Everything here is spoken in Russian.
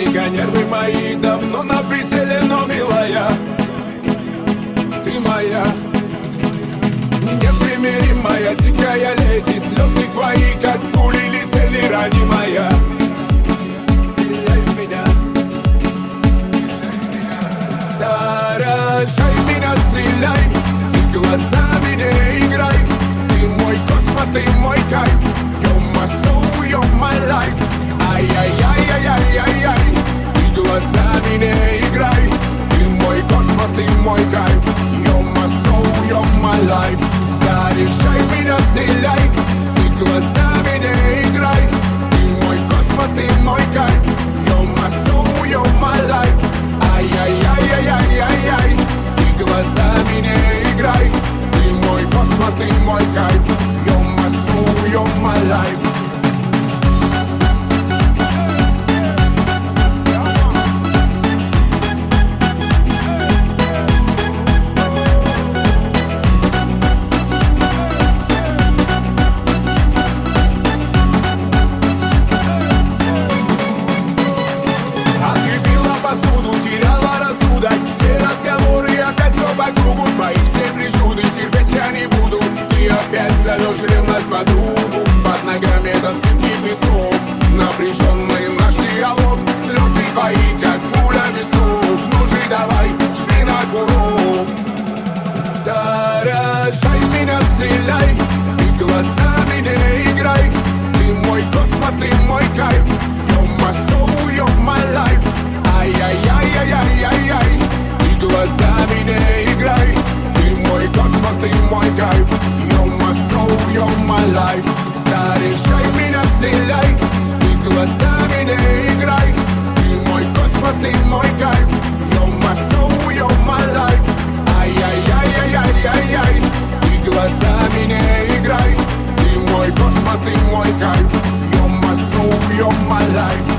паника, нервы мои давно на пределе, но милая, ты моя непримиримая, дикая леди. Слезы твои, как пули, летели ранимая. Стреляй в меня, заражай меня, стреляй. Ты глазами не играй. Ты мой космос, ты мой кайф. You're my soul, you're my life. Ай-яй-яй-яй-яй-яй. Ты глазами не играй. Ты мой космос, ты мой кайф. You're my soul, you're my life. Заряжай меня, стреляй. Ты глазами не играй. Ты мой космос, ты мой кайф. You're my soul, you're my life. Ай-яй-яй-яй-яй-яй. Ты глазами не играй. Ты мой космос, ты мой кайф. You're my soul, you're my life. По кругу твои все причуды терпеть я не буду. Ты опять зовешь ревность подругу. Под ногами этот сыпкий песок. Напряженный наш диалог. Слезы твои, как пуля в висок. Ну же давай, шли на курок. Заражай меня, стреляй. Ты глазами не играй. Ты мой космос, ты мой кайф. You're my soul, you're my life. Ай-яй-яй-яй-яй-яй. Ты глазами не играй. Ты мой космос, ты мой кайф. You're my soul, you're my life. Заряжай меня, стреляй. Ты глазами не играй. Ты мой космос, ты мой кайф. You're my soul, you're my life. Ай-яй-яй-яй-яй-яй. Ты глазами не играй. Ты мой космос, ты мой кайф. You're my soul, you're my life.